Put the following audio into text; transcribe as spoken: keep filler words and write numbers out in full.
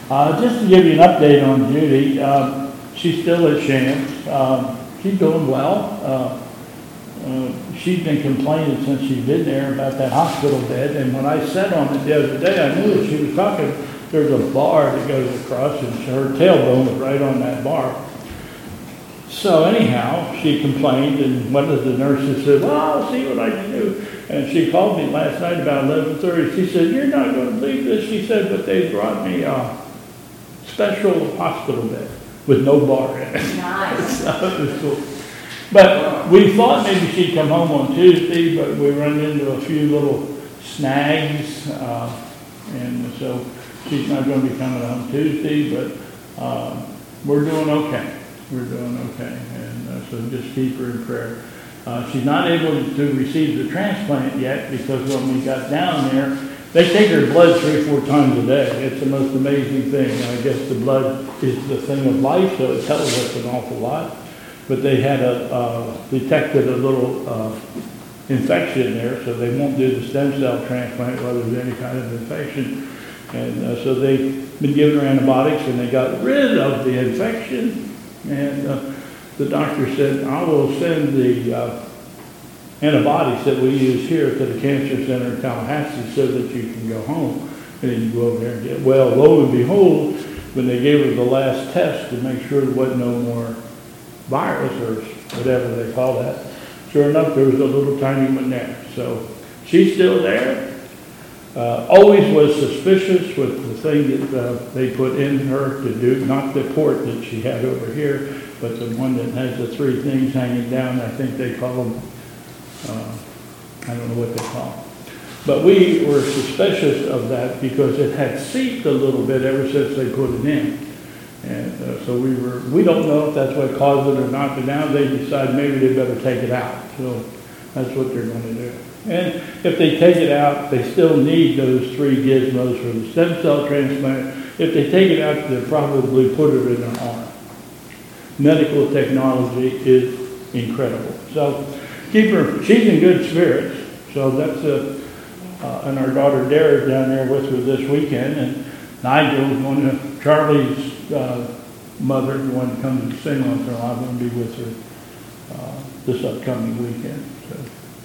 Uh, just to give you an update on Judy, um, she's still at Shands. Um, she's doing well. Uh, uh, she's been complaining since she's been there about that hospital bed. And when I sat on it the other day, I knew that she was talking. There's a bar that goes across, and her tailbone was right on that bar. So anyhow, she complained, and one of the nurses said, well, I'll see what I can do. And she called me last night about eleven thirty. She said, you're not going to believe this. She said, but they brought me a special hospital bed with no bar in it. Nice. So it was cool. But we thought maybe she'd come home on Tuesday, but we run into a few little snags. Uh, and so she's not going to be coming home Tuesday, but uh, we're doing okay. We're doing okay. And uh, so just keep her in prayer. Uh, she's not able to receive the transplant yet because when we got down there, they take her blood three or four times a day. It's the most amazing thing. I guess the blood is the thing of life, so it tells us an awful lot. But they had a uh, detected a little uh, infection there, so they won't do the stem cell transplant whether there's any kind of infection. And uh, so they've been giving her antibiotics, and they got rid of the infection. And uh, the doctor said, I will send the uh, antibiotics that we use here to the cancer center in Tallahassee so that you can go home and then you go over there and get well. Lo and behold, when they gave her the last test to make sure there wasn't no more virus or whatever they call that, sure enough, there was a little tiny one there. So she's still there. Uh, always was suspicious with the thing that uh, they put in her to do, not the port that she had over here, but the one that has the three things hanging down. I think they call them, uh, I don't know what they call them. But we were suspicious of that because it had seeped a little bit ever since they put it in. And uh, so we were, we don't know if that's what caused it or not, but now they decided maybe they better take it out. So that's what they're going to do. And if they take it out, they still need those three gizmos for the stem cell transplant. If they take it out, they'll probably put it in an arm. Medical technology is incredible. So keep her, she's in good spirits. So that's a, uh, and our daughter Dara's down there with her this weekend, and Nigel's going to, Charlie's uh, mother, the one that comes to sing once in a while, going to be with her uh, this upcoming weekend. So.